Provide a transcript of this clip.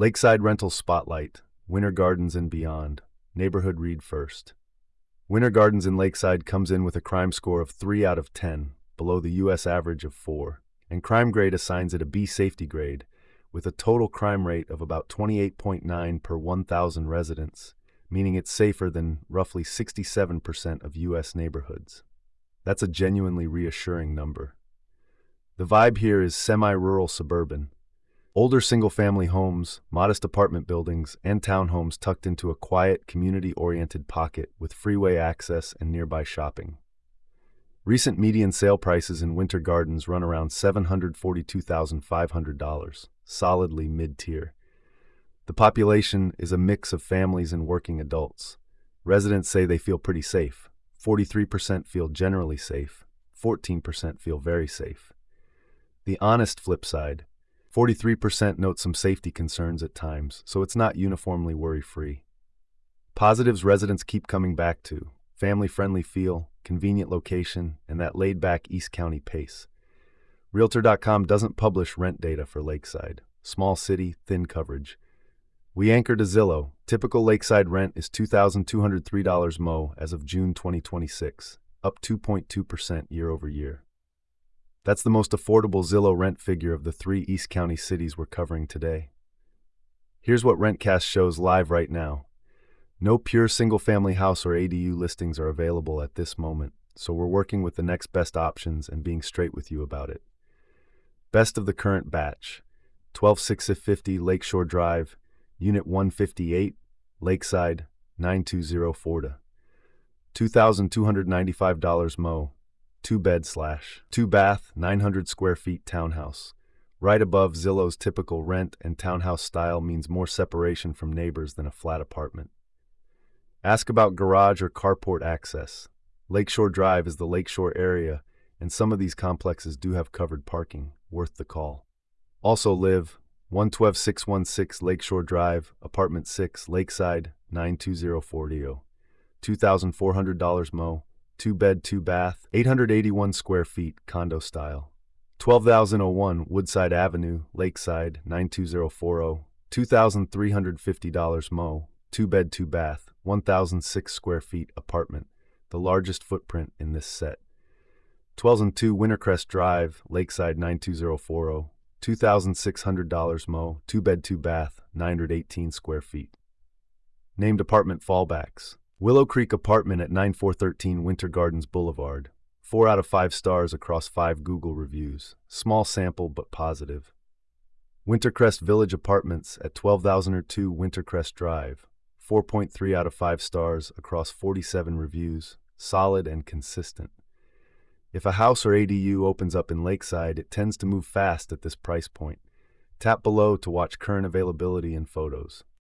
Lakeside Rental Spotlight, Winter Gardens and Beyond. Neighborhood read first. Winter Gardens in Lakeside comes in with a crime score of 3 out of 10, below the U.S. average of 4, and Crime Grade assigns it a B safety grade, with a total crime rate of about 28.9 per 1,000 residents, meaning it's safer than roughly 67% of U.S. neighborhoods. That's a genuinely reassuring number. The vibe here is semi-rural suburban. Older single-family homes, modest apartment buildings, and townhomes tucked into a quiet, community-oriented pocket with freeway access and nearby shopping. Recent median sale prices in Winter Gardens run around $742,500, solidly mid-tier. The population is a mix of families and working adults. Residents say they feel pretty safe. 43% feel generally safe. 14% feel very safe. The honest flip side, 43% note some safety concerns at times, so it's not uniformly worry-free. Positives residents keep coming back to: family-friendly feel, convenient location, and that laid-back East County pace. Realtor.com doesn't publish rent data for Lakeside. Small city, thin coverage. We anchor to Zillow. Typical Lakeside rent is $2,203 MO as of June 2026, up 2.2% year over year. That's the most affordable Zillow rent figure of the 3 East County cities we're covering today. Here's what RentCast shows live right now. No pure single-family house or ADU listings are available at this moment, so we're working with the next best options and being straight with you about it. Best of the current batch: 12650 Lakeshore Drive, Unit 158, Lakeside, 9204. $2,295 MO. 2-bed/2-bath, 900 square feet townhouse. Right above Zillow's typical rent and townhouse style means more separation from neighbors than a flat apartment. Ask about garage or carport access. Lakeshore Drive is the Lakeshore area, and some of these complexes do have covered parking, worth the call. Also live 112616 Lakeshore Drive, Apartment 6, Lakeside, 92040. $2,400 MO. 2-bed, 2-bath, 881 square feet, condo style. 12001 Woodside Avenue, Lakeside, 92040. $2,350 MO. 2-bed, 2-bath, 1,006 square feet, apartment, the largest footprint in this set. 1202 Wintercrest Drive, Lakeside, 92040. $2,600 MO. 2-bed, 2-bath, 918 square feet. Named apartment fallbacks: Willow Creek Apartment at 9413 Winter Gardens Boulevard. 4 out of 5 stars across 5 Google reviews. Small sample but positive. Wintercrest Village Apartments at 12002 Wintercrest Drive. 4.3 out of 5 stars across 47 reviews. Solid and consistent. If a house or ADU opens up in Lakeside, it tends to move fast at this price point. Tap below to watch current availability and photos.